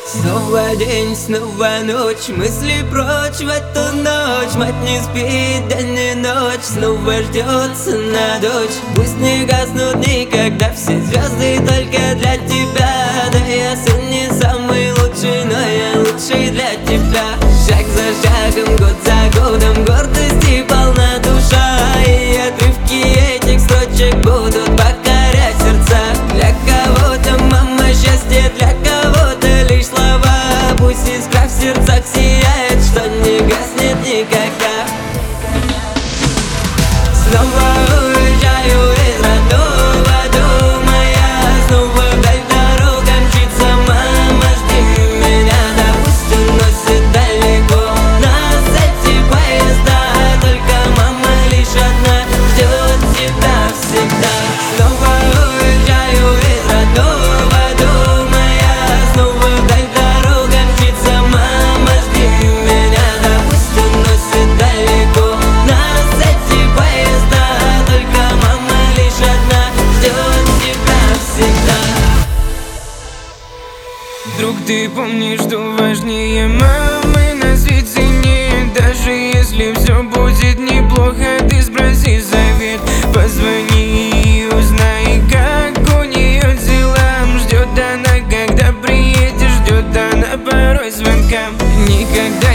Снова день, снова ночь, мысли прочь в эту ночь. Мать не спит день и ночь, снова ждет сына дочь. Пусть не гаснут никогда все звезды только для тебя. Да я сын не самый лучший, но я лучший для тебя. Шаг за шагом, год за годом, гордости полна душа. И отрывки этих строчек будут покорять сердца. Для кого-то мама счастье, для кого-то лишь слова. Пусть искра в сердцах сияет, что не гаснет никогда. Снова уезжаю из родного дома я. Снова вдаль дорога мчится, мама, жди меня. Да пусть уносит далеко нас эти поезда. Только мама лишь одна ждет тебя всегда. Снова уезжаю из родного дома я. Снова вдаль дорога мчится, мама, жди меня. Да пусть уносит далеко нас эти поезда. Только мама лишь одна ждет тебя всегда. Вдруг ты помнишь, что важнее мамы на свете нет. Даже если все будет неплохо, ты спроси совет. Позвони и узнай, как у нее дела. Ждет она, когда приедешь, ждет она порой звонка. Никогда